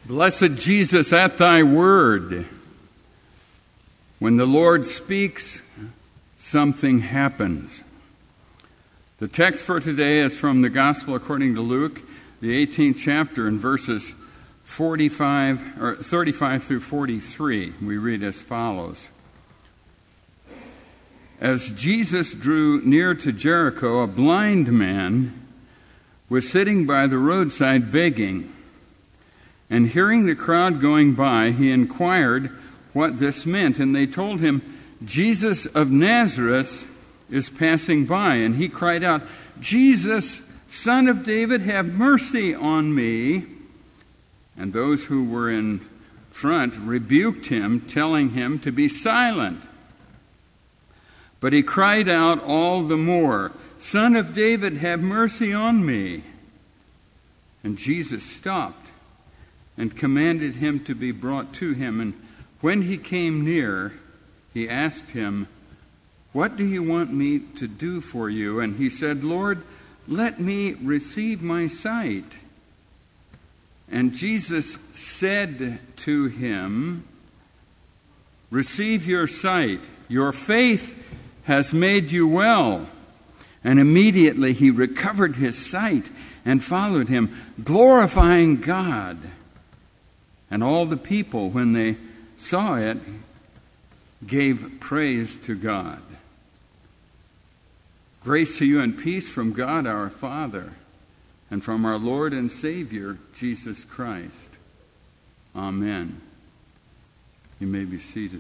Blessed Jesus, at thy word, when the Lord speaks, something happens. The text for today is from the Gospel according to Luke, the 18th chapter, in verses 35 through 43. We read as follows. As Jesus drew near to Jericho, a blind man was sitting by the roadside begging. And hearing the crowd going by, he inquired what this meant. And they told him, Jesus of Nazareth is passing by. And he cried out, Jesus, Son of David, have mercy on me. And those who were in front rebuked him, telling him to be silent. But he cried out all the more, Son of David, have mercy on me. And Jesus stopped and commanded him to be brought to him. And when he came near, he asked him, What do you want me to do for you? And he said, Lord, let me receive my sight. And Jesus said to him, Receive your sight. Your faith has made you well. And immediately he recovered his sight and followed him, glorifying God. And all the people, when they saw it, gave praise to God. Grace to you and peace from God our Father and from our Lord and Savior, Jesus Christ. Amen. You may be seated.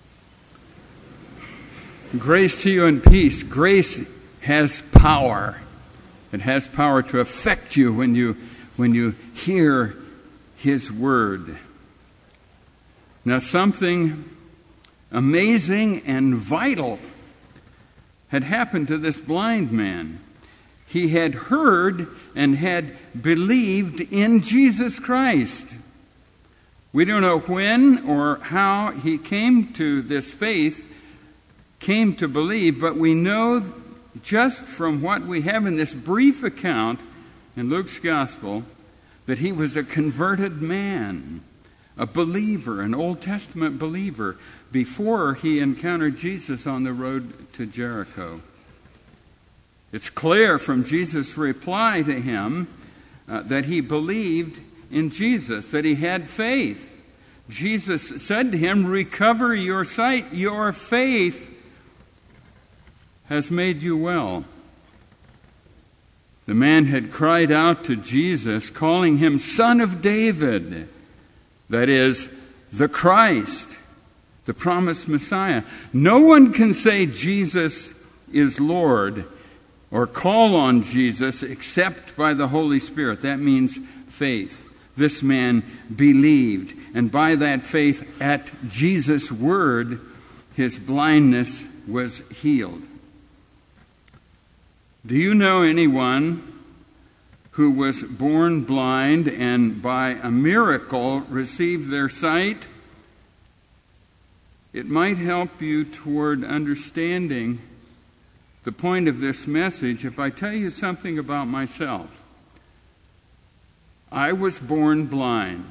Grace to you and peace. Grace has power. It has power to affect you when you hear His word. Now, something amazing and vital had happened to this blind man. He had heard and had believed in Jesus Christ. We don't know when or how he came to this faith, came to believe, but we know just from what we have in this brief account in Luke's Gospel that he was a converted man, a believer, an Old Testament believer, before he encountered Jesus on the road to Jericho. It's clear from Jesus' reply to him that he believed in Jesus, that he had faith. Jesus said to him, Recover your sight, your faith has made you well. The man had cried out to Jesus, calling him Son of David, that is, the Christ, the promised Messiah. No one can say Jesus is Lord or call on Jesus except by the Holy Spirit. That means faith. This man believed, and by that faith at Jesus' word, his blindness was healed. Do you know anyone who was born blind and by a miracle received their sight? It might help you toward understanding the point of this message if I tell you something about myself. I was born blind,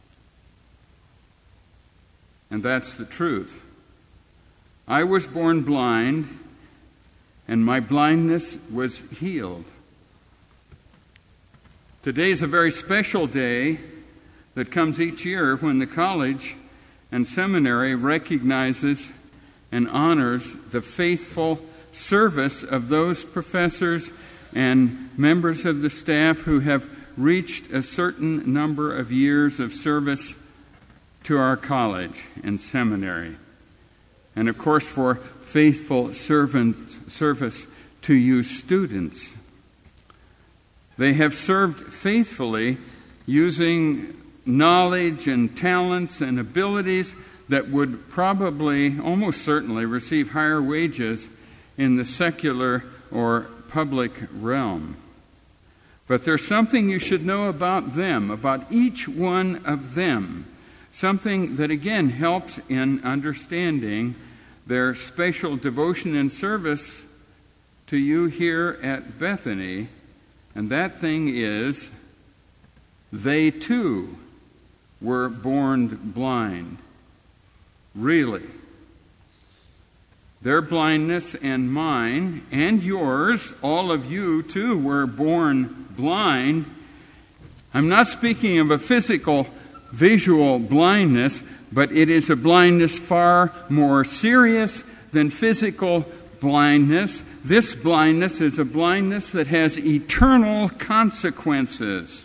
and that's the truth. I was born blind, and my blindness was healed. Today is a very special day that comes each year when the college and seminary recognizes and honors the faithful service of those professors and members of the staff who have reached a certain number of years of service to our college and seminary. And of course, for faithful service to you students. They have served faithfully using knowledge and talents and abilities that would probably, almost certainly, receive higher wages in the secular or public realm. But there's something you should know about them, about each one of them. Something that, again, helps in understanding their special devotion and service to you here at Bethany. And that thing is, they too were born blind. Really. Their blindness and mine and yours, all of you too, were born blind. I'm not speaking of a physical, visual blindness, but it is a blindness far more serious than physical blindness. This blindness is a blindness that has eternal consequences.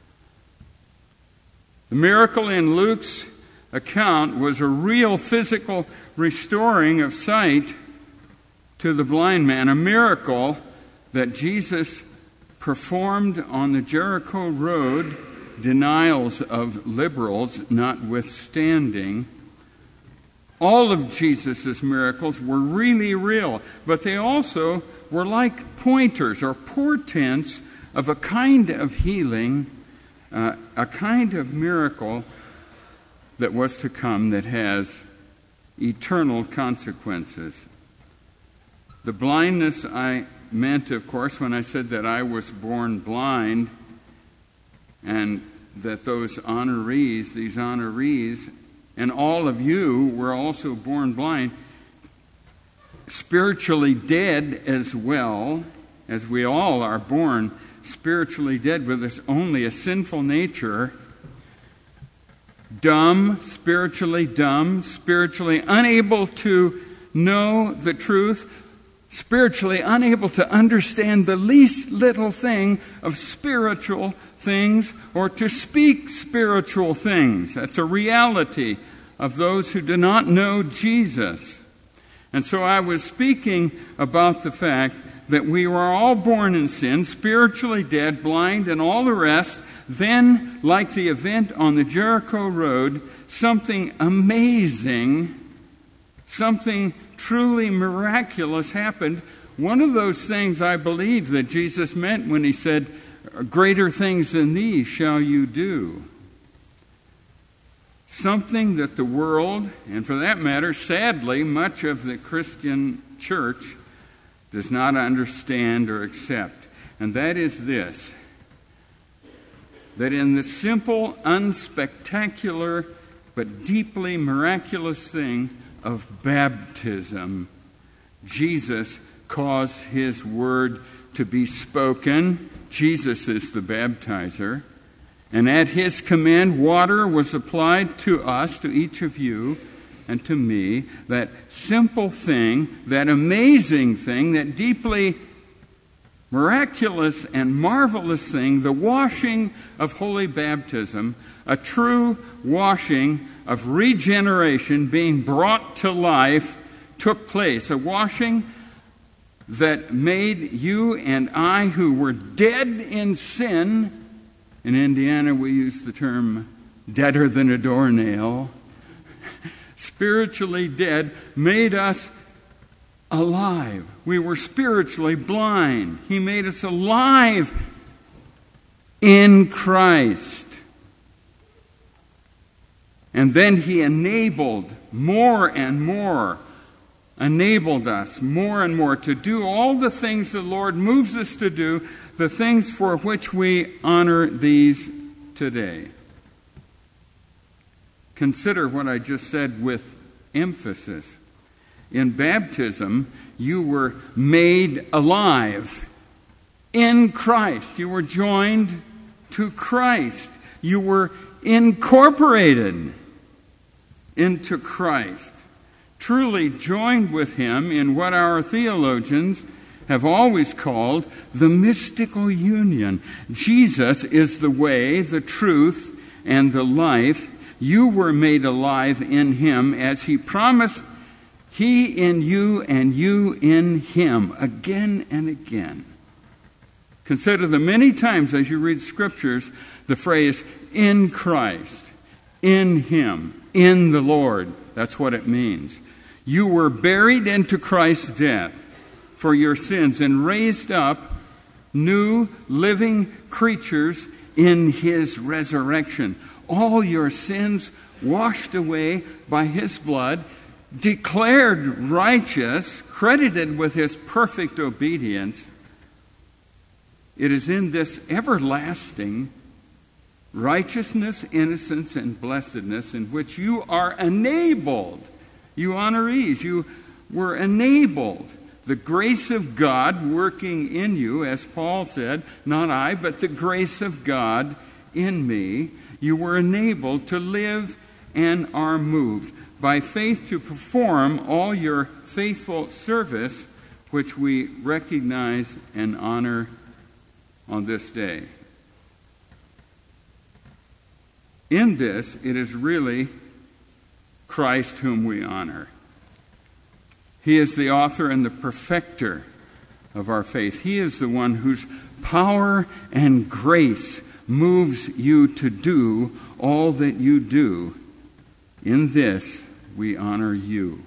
The miracle in Luke's account was a real physical restoring of sight to the blind man, a miracle that Jesus performed on the Jericho road, denials of liberals notwithstanding. All of Jesus' miracles were really real, but they also were like pointers or portents of a kind of healing, a kind of miracle that was to come that has eternal consequences. The blindness I meant, of course, when I said that I was born blind and that these honorees, and all of you were also born blind, spiritually dead as well, as we all are born spiritually dead with only a sinful nature, spiritually unable to know the truth, spiritually unable to understand the least little thing of spiritual things or to speak spiritual things. That's a reality of those who do not know Jesus. And so I was speaking about the fact that we were all born in sin, spiritually dead, blind, and all the rest. Then, like the event on the Jericho road, something amazing, something truly miraculous happened. One of those things I believe that Jesus meant when he said, "Greater things than these shall you do." Something that the world, and for that matter, sadly, much of the Christian church does not understand or accept. And that is this: that in the simple, unspectacular, but deeply miraculous thing of baptism, Jesus caused his word to be spoken. Jesus is the baptizer. And at his command, water was applied to us, to each of you, and to me. That simple thing, that amazing thing, that deeply miraculous and marvelous thing, the washing of holy baptism, a true washing of regeneration being brought to life, took place. A washing that made you and I, who were dead in sin — in Indiana we use the term deader than a doornail — spiritually dead, made us alive. We were spiritually blind. He made us alive in Christ. And then he enabled us more and more to do all the things the Lord moves us to do, the things for which we honor these today. Consider what I just said with emphasis. In baptism, you were made alive in Christ. You were joined to Christ. You were incorporated into Christ. Truly joined with him in what our theologians have always called the mystical union. Jesus is the way, the truth, and the life. You were made alive in him as he promised, he in you and you in him, again and again. Consider the many times as you read scriptures the phrase in Christ, in him, in the Lord. That's what it means. You were buried into Christ's death for your sins and raised up new living creatures in his resurrection. All your sins washed away by his blood, declared righteous, credited with his perfect obedience. It is in this everlasting righteousness, innocence, and blessedness in which you are enabled. You honorees, you were enabled. The grace of God working in you, as Paul said, not I, but the grace of God in me. You were enabled to live and are moved by faith to perform all your faithful service, which we recognize and honor on this day. In this, it is really Christ whom we honor. He is the author and the perfecter of our faith. He is the one whose power and grace moves you to do all that you do. In this, we honor you.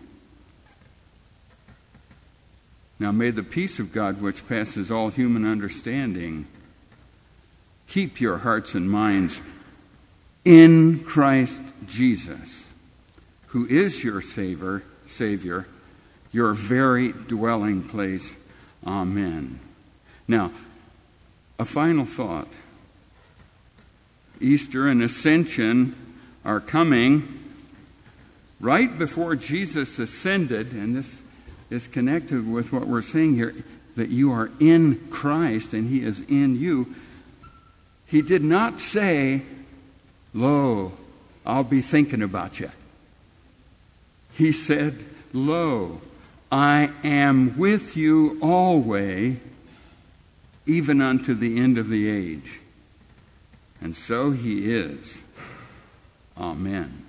Now may the peace of God, which passes all human understanding, keep your hearts and minds in Christ Jesus, who is your Savior, your very dwelling place. Amen. Now, a final thought. Easter and Ascension are coming right before Jesus ascended, and this is connected with what we're saying here, that you are in Christ and He is in you. He did not say, "Lo, I'll be thinking about you." He said, "Lo, I am with you always, even unto the end of the age." And so He is. Amen.